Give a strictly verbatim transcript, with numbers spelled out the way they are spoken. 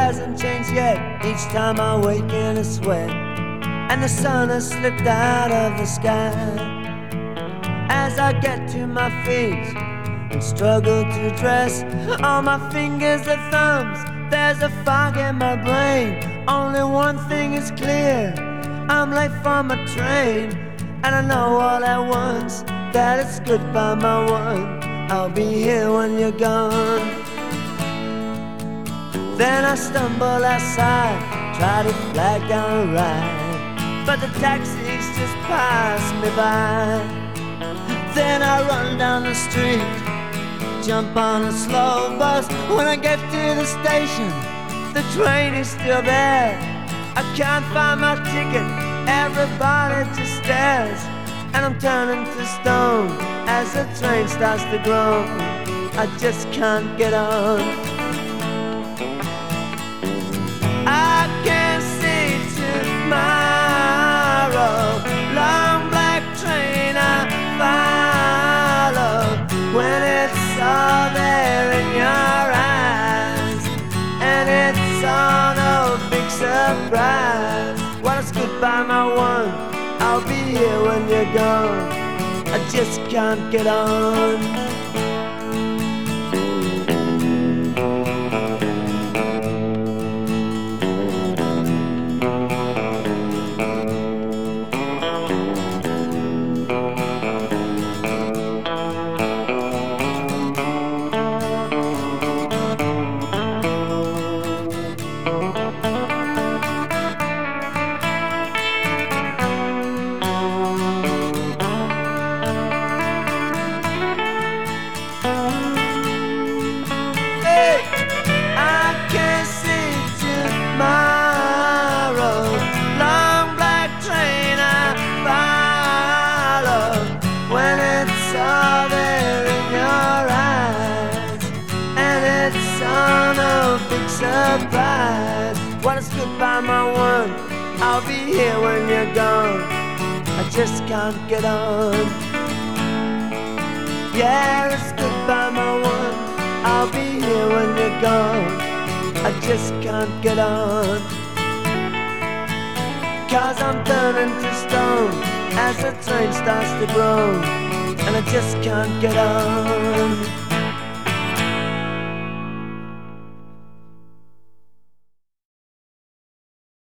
hasn't changed yet. Each time I wake in a sweat, and the sun has slipped out of the sky. As I get to my feet and struggle to dress, on my fingers and thumbs there's a fog in my brain. Only one thing is clear, I'm late for my train. And I know all at once that it's goodbye my one. I'll be here when you're gone. Then I stumble outside, try to flag down a ride, but the taxis just pass me by. Then I run down the street, jump on a slow bus. When I get to the station, the train is still there. I can't find my ticket, everybody just stares. And I'm turning to stone as the train starts to groan. I just can't get on. I can see tomorrow, long black train I follow. When it's all there in your eyes, and it's all no big surprise. Well, it's goodbye my one, I'll be here when you're gone. I just can't get on. Surprise. Well, it's goodbye my one, I'll be here when you're gone. I just can't get on. Yeah, it's goodbye my one, I'll be here when you're gone. I just can't get on. Cause I'm turning to stone as the train starts to groan, and I just can't get on.